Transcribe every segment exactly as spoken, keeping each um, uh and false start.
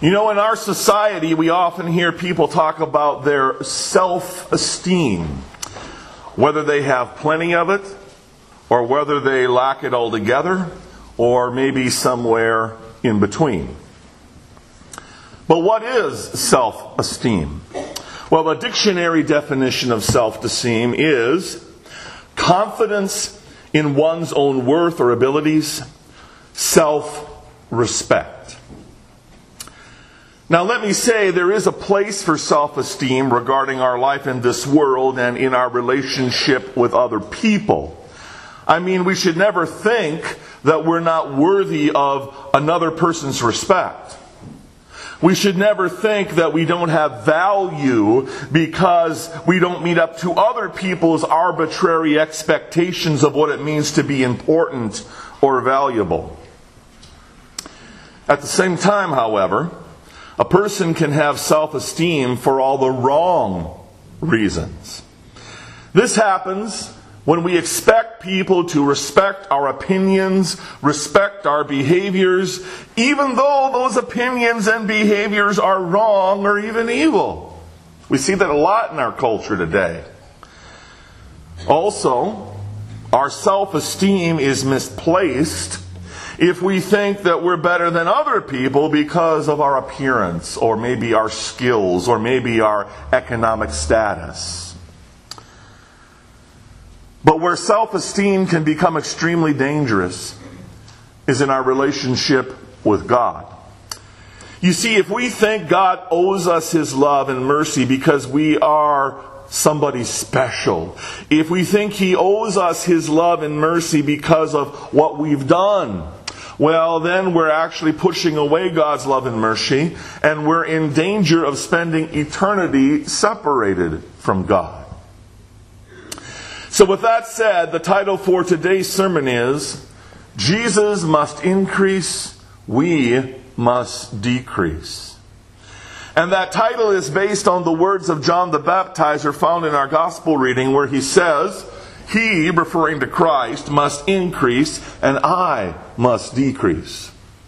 You know, in our society, we often hear people talk about their self-esteem, whether they have plenty of it, or whether they lack it altogether, or maybe somewhere in between. But what is self-esteem? Well, the dictionary definition of self-esteem is confidence in one's own worth or abilities, self-respect. Now let me say there is a place for self-esteem regarding our life in this world and in our relationship with other people. I mean, we should never think that we're not worthy of another person's respect. We should never think that we don't have value because we don't meet up to other people's arbitrary expectations of what it means to be important or valuable. At the same time, however, a person can have self-esteem for all the wrong reasons. This happens when we expect people to respect our opinions, respect our behaviors, even though those opinions and behaviors are wrong or even evil. We see that a lot in our culture today. Also, our self-esteem is misplaced if we think that we're better than other people because of our appearance, or maybe our skills, or maybe our economic status. But where self-esteem can become extremely dangerous is in our relationship with God. You see, if we think God owes us His love and mercy because we are somebody special, if we think He owes us His love and mercy because of what we've done, well, then we're actually pushing away God's love and mercy, and we're in danger of spending eternity separated from God. So with that said, the title for today's sermon is, Jesus must increase, we must decrease. And that title is based on the words of John the Baptizer found in our gospel reading, where he says, He, referring to Christ, must increase and I must decrease.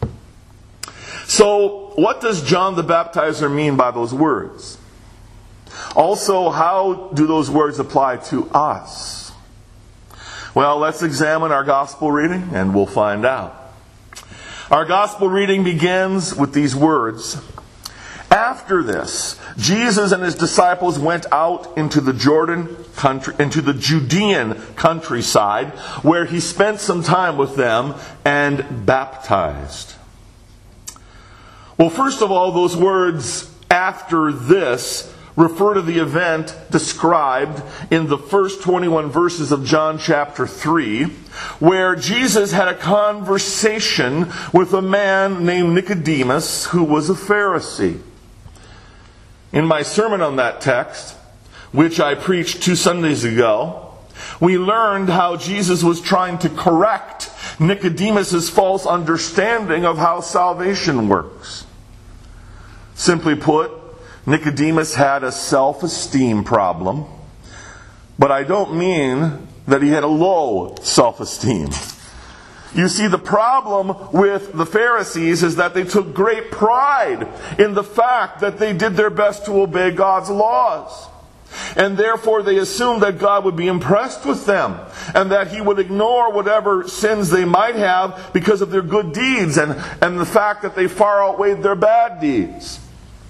So, what does John the Baptizer mean by those words? Also, how do those words apply to us? Well, let's examine our gospel reading and we'll find out. Our gospel reading begins with these words. After this, Jesus and His disciples went out into the Jordan country, into the Judean countryside, where He spent some time with them and baptized. Well, first of all, those words, after this, refer to the event described in the first twenty-one verses of John chapter three, where Jesus had a conversation with a man named Nicodemus, who was a Pharisee. In my sermon on that text, which I preached two Sundays ago, we learned how Jesus was trying to correct Nicodemus' false understanding of how salvation works. Simply put, Nicodemus had a self-esteem problem, but I don't mean that he had a low self-esteem. You see, the problem with the Pharisees is that they took great pride in the fact that they did their best to obey God's laws. And therefore they assumed that God would be impressed with them, and that He would ignore whatever sins they might have because of their good deeds and, and the fact that they far outweighed their bad deeds.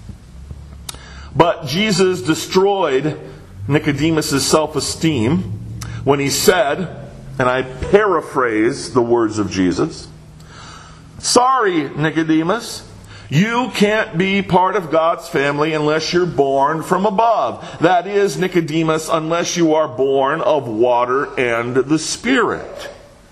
But Jesus destroyed Nicodemus' self-esteem when He said, and I paraphrase the words of Jesus, "Sorry, Nicodemus, you can't be part of God's family unless you're born from above. That is, Nicodemus, unless you are born of water and the Spirit."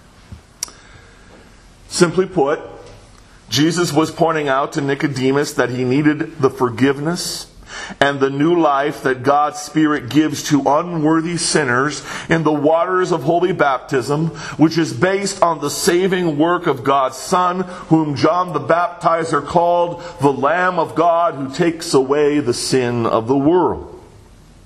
Simply put, Jesus was pointing out to Nicodemus that he needed the forgiveness and the new life that God's Spirit gives to unworthy sinners in the waters of holy baptism, which is based on the saving work of God's Son, whom John the Baptizer called the Lamb of God who takes away the sin of the world.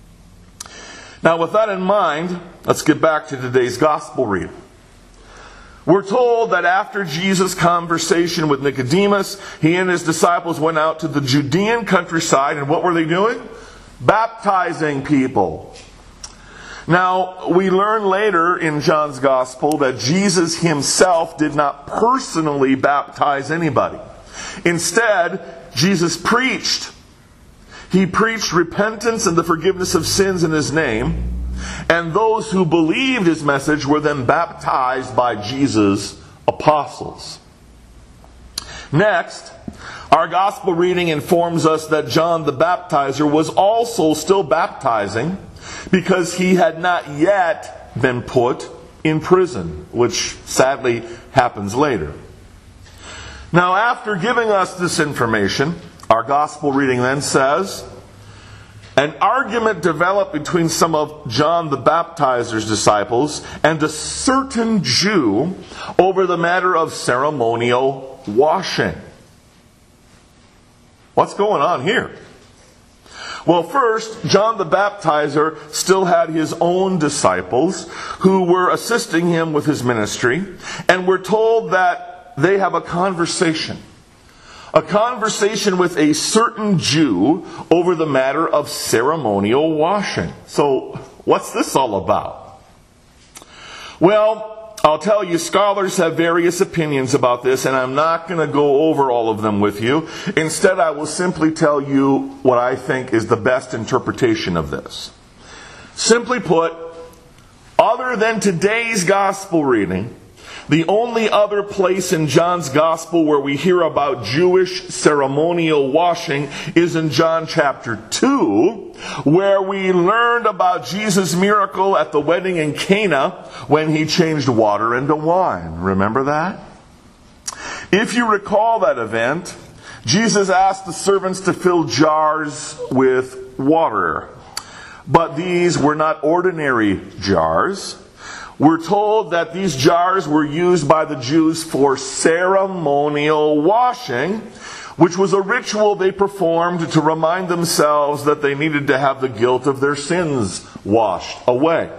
Now, with that in mind, let's get back to today's gospel reading. We're told that after Jesus' conversation with Nicodemus, he and his disciples went out to the Judean countryside, and what were they doing? Baptizing people. Now, we learn later in John's Gospel that Jesus himself did not personally baptize anybody. Instead, Jesus preached. He preached repentance and the forgiveness of sins in his name. And those who believed his message were then baptized by Jesus' apostles. Next, our gospel reading informs us that John the Baptizer was also still baptizing because he had not yet been put in prison, which sadly happens later. Now, after giving us this information, our gospel reading then says, an argument developed between some of John the Baptizer's disciples and a certain Jew over the matter of ceremonial washing. What's going on here? Well, first, John the Baptizer still had his own disciples who were assisting him with his ministry, and we're told that they have a conversation. A conversation with a certain Jew over the matter of ceremonial washing. So, what's this all about? Well, I'll tell you, scholars have various opinions about this, and I'm not going to go over all of them with you. Instead, I will simply tell you what I think is the best interpretation of this. Simply put, other than today's gospel reading, the only other place in John's Gospel where we hear about Jewish ceremonial washing is in John chapter two, where we learned about Jesus' miracle at the wedding in Cana when he changed water into wine. Remember that? If you recall that event, Jesus asked the servants to fill jars with water. But these were not ordinary jars. We're told that these jars were used by the Jews for ceremonial washing, which was a ritual they performed to remind themselves that they needed to have the guilt of their sins washed away.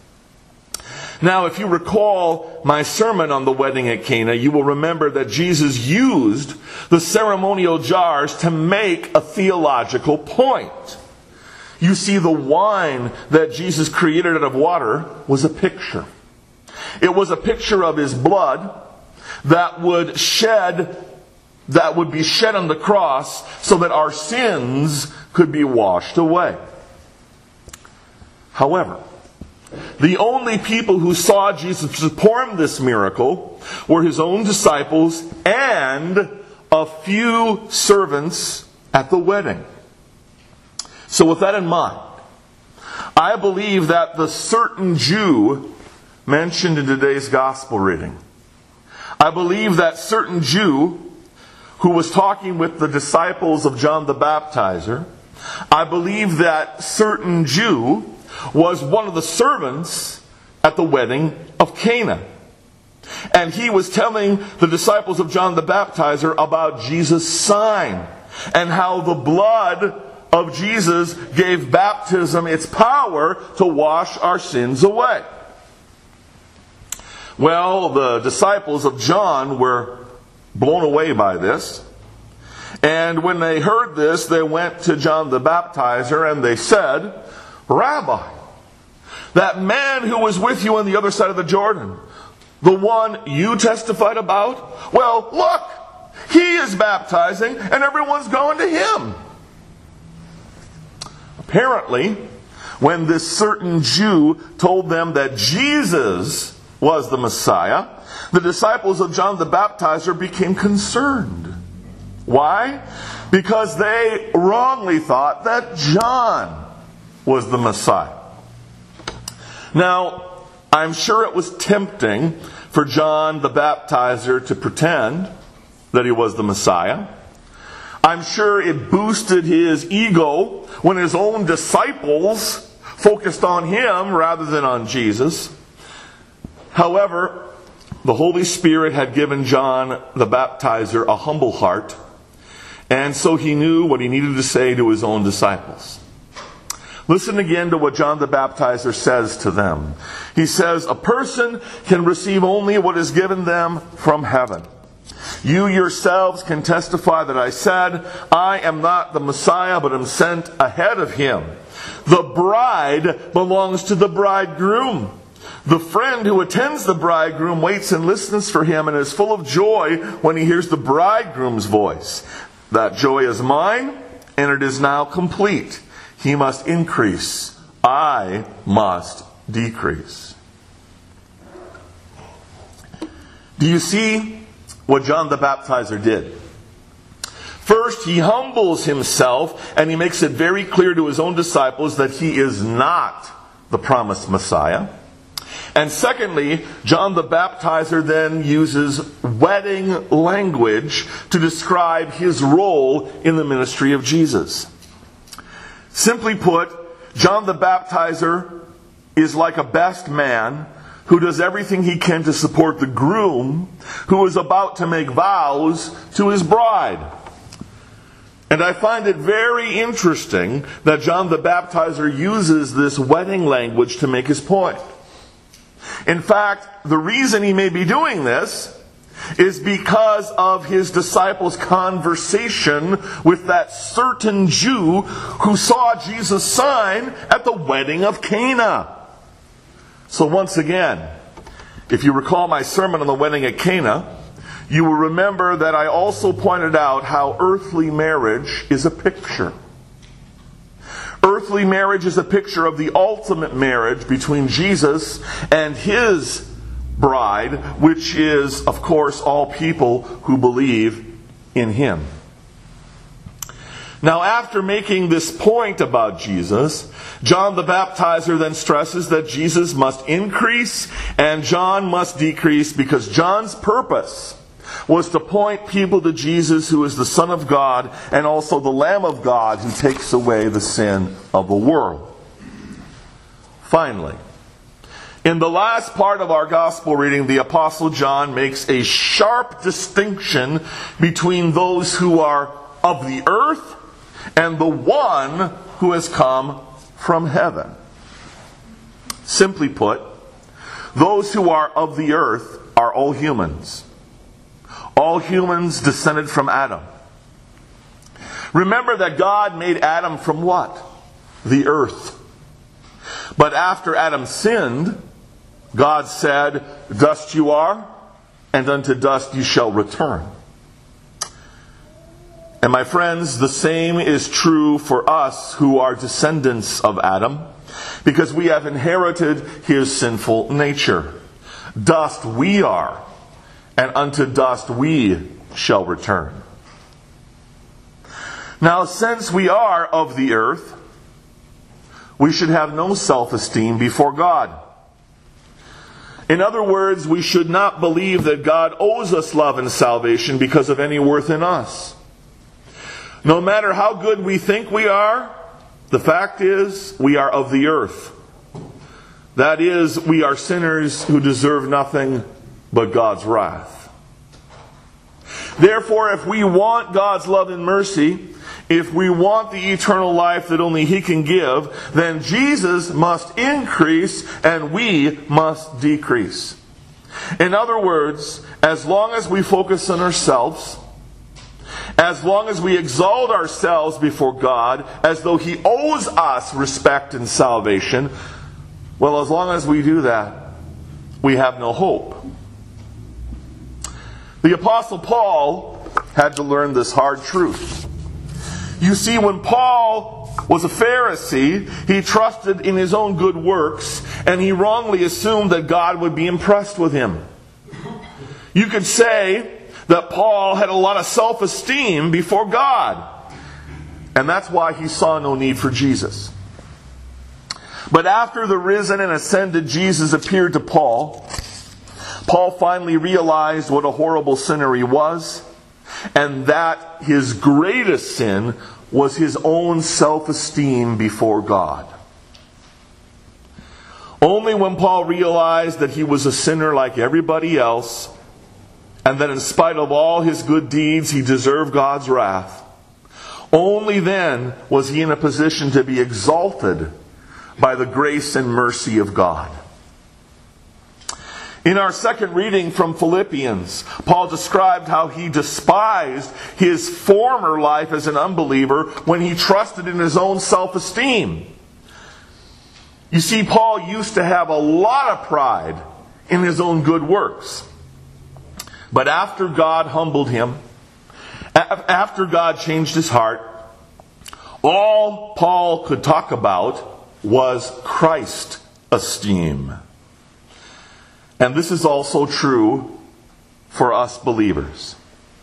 Now, if you recall my sermon on the wedding at Cana, you will remember that Jesus used the ceremonial jars to make a theological point. You see, the wine that Jesus created out of water was a picture. It was a picture of his blood that would shed, that would be shed on the cross so that our sins could be washed away. However, the only people who saw Jesus perform this miracle were his own disciples and a few servants at the wedding. So with that in mind, I believe that the certain Jew mentioned in today's gospel reading, I believe that certain Jew who was talking with the disciples of John the Baptizer, I believe that certain Jew was one of the servants at the wedding of Cana. And he was telling the disciples of John the Baptizer about Jesus' sign and how the blood of Jesus gave baptism its power to wash our sins away. Well, the disciples of John were blown away by this. And when they heard this, they went to John the Baptizer and they said, Rabbi, that man who was with you on the other side of the Jordan, the one you testified about, well, look, he is baptizing and everyone's going to him. Apparently, when this certain Jew told them that Jesus was the Messiah, the disciples of John the Baptizer became concerned. Why? Because they wrongly thought that John was the Messiah. Now, I'm sure it was tempting for John the Baptizer to pretend that he was the Messiah. I'm sure it boosted his ego when his own disciples focused on him rather than on Jesus. However, the Holy Spirit had given John the Baptizer a humble heart, and so he knew what he needed to say to his own disciples. Listen again to what John the Baptizer says to them. He says, "A person can receive only what is given them from heaven. You yourselves can testify that I said, I am not the Messiah, but am sent ahead of him. The bride belongs to the bridegroom. The friend who attends the bridegroom waits and listens for him and is full of joy when he hears the bridegroom's voice. That joy is mine, and it is now complete. He must increase. I must decrease." Do you see what John the Baptizer did? First, he humbles himself and he makes it very clear to his own disciples that he is not the promised Messiah. And secondly, John the Baptizer then uses wedding language to describe his role in the ministry of Jesus. Simply put, John the Baptizer is like a best man who does everything he can to support the groom who is about to make vows to his bride. And I find it very interesting that John the Baptizer uses this wedding language to make his point. In fact, the reason he may be doing this is because of his disciples' conversation with that certain Jew who saw Jesus' sign at the wedding of Cana. So once again, if you recall my sermon on the wedding at Cana, you will remember that I also pointed out how earthly marriage is a picture. Earthly marriage is a picture of the ultimate marriage between Jesus and his bride, which is, of course, all people who believe in him. Now, after making this point about Jesus, John the Baptizer then stresses that Jesus must increase and John must decrease, because John's purpose was to point people to Jesus, who is the Son of God and also the Lamb of God who takes away the sin of the world. Finally, in the last part of our gospel reading, the Apostle John makes a sharp distinction between those who are of the earth and the one who has come from heaven. Simply put, those who are of the earth are all humans. All humans descended from Adam. Remember that God made Adam from what? The earth. But after Adam sinned, God said, "Dust you are, and unto dust you shall return." And my friends, the same is true for us who are descendants of Adam, because we have inherited his sinful nature. Dust we are, and unto dust we shall return. Now, since we are of the earth, we should have no self-esteem before God. In other words, we should not believe that God owes us love and salvation because of any worth in us. No matter how good we think we are, the fact is we are of the earth. That is, we are sinners who deserve nothing but God's wrath. Therefore, if we want God's love and mercy, if we want the eternal life that only He can give, then Jesus must increase and we must decrease. In other words, as long as we focus on ourselves, as long as we exalt ourselves before God as though He owes us respect and salvation, well, as long as we do that, we have no hope. The Apostle Paul had to learn this hard truth. You see, when Paul was a Pharisee, he trusted in his own good works, and he wrongly assumed that God would be impressed with him. You could say that Paul had a lot of self-esteem before God, and that's why he saw no need for Jesus. But after the risen and ascended Jesus appeared to Paul, Paul finally realized what a horrible sinner he was, and that his greatest sin was his own self-esteem before God. Only when Paul realized that he was a sinner like everybody else, and that in spite of all his good deeds he deserved God's wrath, Only then was he in a position to be exalted by the grace and mercy of God. In our second reading from Philippians, Paul described how he despised his former life as an unbeliever when he trusted in his own self-esteem. You see, Paul used to have a lot of pride in his own good works. But after God humbled him, after God changed his heart, all Paul could talk about was Christ esteem. And this is also true for us believers.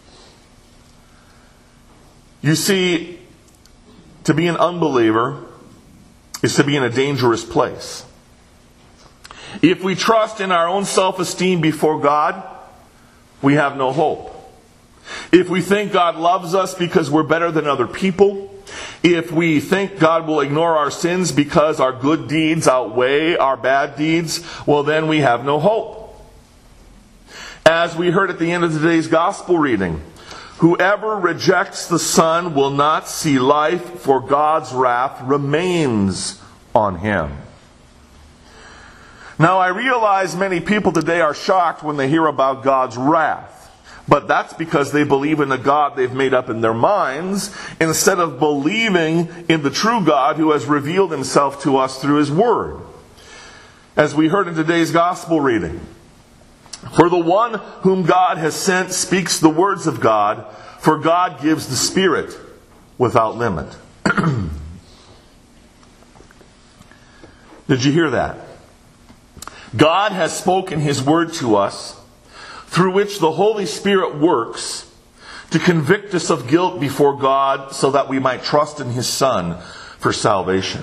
You see, to be an unbeliever is to be in a dangerous place. If we trust in our own self-esteem before God, we have no hope. If we think God loves us because we're better than other people, if we think God will ignore our sins because our good deeds outweigh our bad deeds, well, then we have no hope. As we heard at the end of today's gospel reading, whoever rejects the Son will not see life, for God's wrath remains on him. Now, I realize many people today are shocked when they hear about God's wrath. But that's because they believe in a God they've made up in their minds, instead of believing in the true God who has revealed himself to us through his word. As we heard in today's gospel reading, for the one whom God has sent speaks the words of God, for God gives the Spirit without limit. Did you hear that? God has spoken his word to us, through which the Holy Spirit works to convict us of guilt before God so that we might trust in his Son for salvation.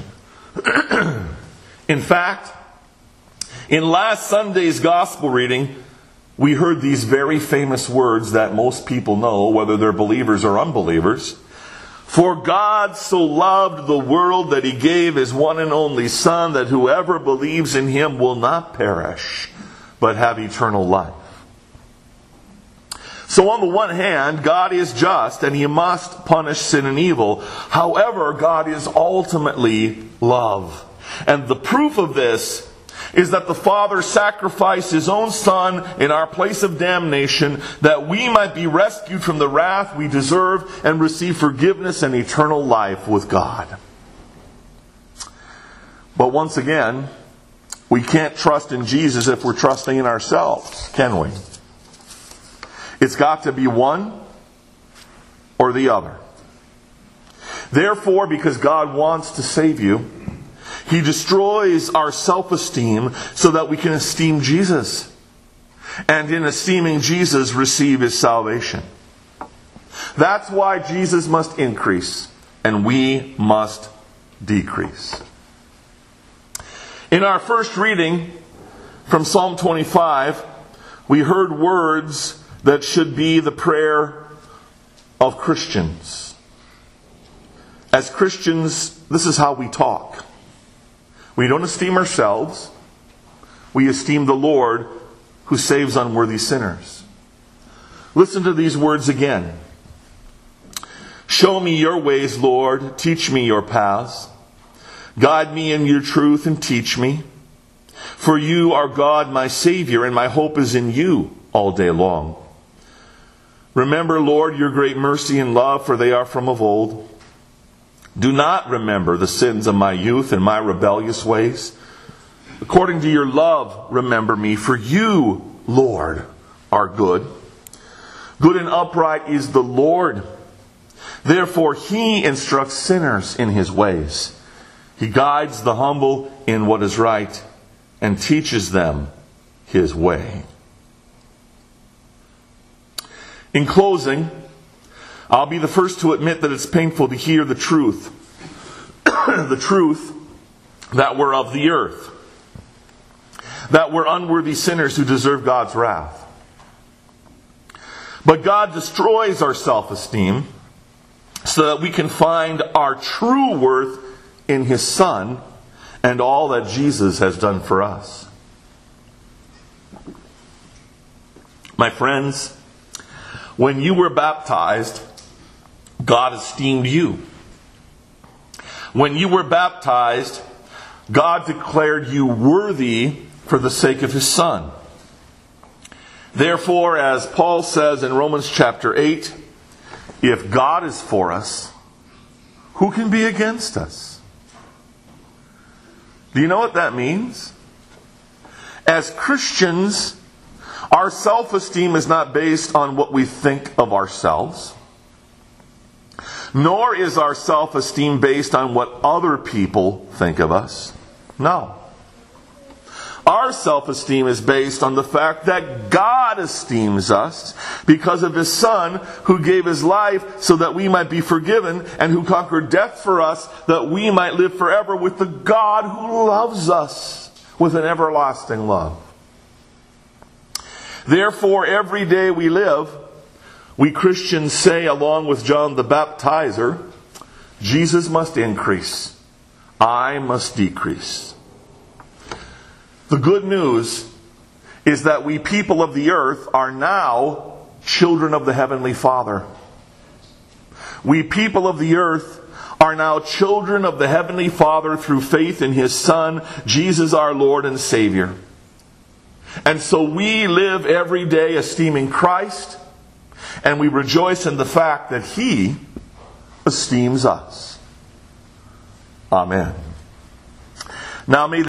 In fact, in last Sunday's gospel reading, we heard these very famous words that most people know, whether they're believers or unbelievers. For God so loved the world that he gave his one and only Son, that whoever believes in him will not perish, but have eternal life. So on the one hand, God is just and he must punish sin and evil. However, God is ultimately love. And the proof of this is that the Father sacrificed his own Son in our place of damnation, that we might be rescued from the wrath we deserve and receive forgiveness and eternal life with God. But once again, we can't trust in Jesus if we're trusting in ourselves, can we? It's got to be one or the other. Therefore, because God wants to save you, he destroys our self-esteem so that we can esteem Jesus. And in esteeming Jesus, receive his salvation. That's why Jesus must increase and we must decrease. In our first reading from Psalm twenty-five, we heard words that should be the prayer of Christians. As Christians, this is how we talk. We don't esteem ourselves. We esteem the Lord who saves unworthy sinners. Listen to these words again. Show me your ways, Lord. Teach me your paths. Guide me in your truth and teach me. For you are God, my Savior, and my hope is in you all day long. Remember, Lord, your great mercy and love, for they are from of old. Do not remember the sins of my youth and my rebellious ways. According to your love, remember me, for you, Lord, are good. Good and upright is the Lord. Therefore, he instructs sinners in his ways. He guides the humble in what is right and teaches them his way. In closing, I'll be the first to admit that it's painful to hear the truth. The truth that we're of the earth. That we're unworthy sinners who deserve God's wrath. But God destroys our self-esteem so that we can find our true worth in his Son and all that Jesus has done for us. My friends, when you were baptized, God esteemed you. When you were baptized, God declared you worthy for the sake of His Son. Therefore, as Paul says in Romans chapter eight, if God is for us, who can be against us? Do you know what that means? As Christians, our self-esteem is not based on what we think of ourselves, nor is our self-esteem based on what other people think of us. No. Our self-esteem is based on the fact that God esteems us because of His Son, who gave His life so that we might be forgiven, and who conquered death for us that we might live forever with the God who loves us with an everlasting love. Therefore, every day we live, we Christians say, along with John the Baptizer, Jesus must increase, I must decrease. The good news is that we people of the earth are now children of the Heavenly Father. We people of the earth are now children of the Heavenly Father through faith in His Son, Jesus our Lord and Savior. And so we live every day esteeming Christ, and we rejoice in the fact that He esteems us. Amen. Now may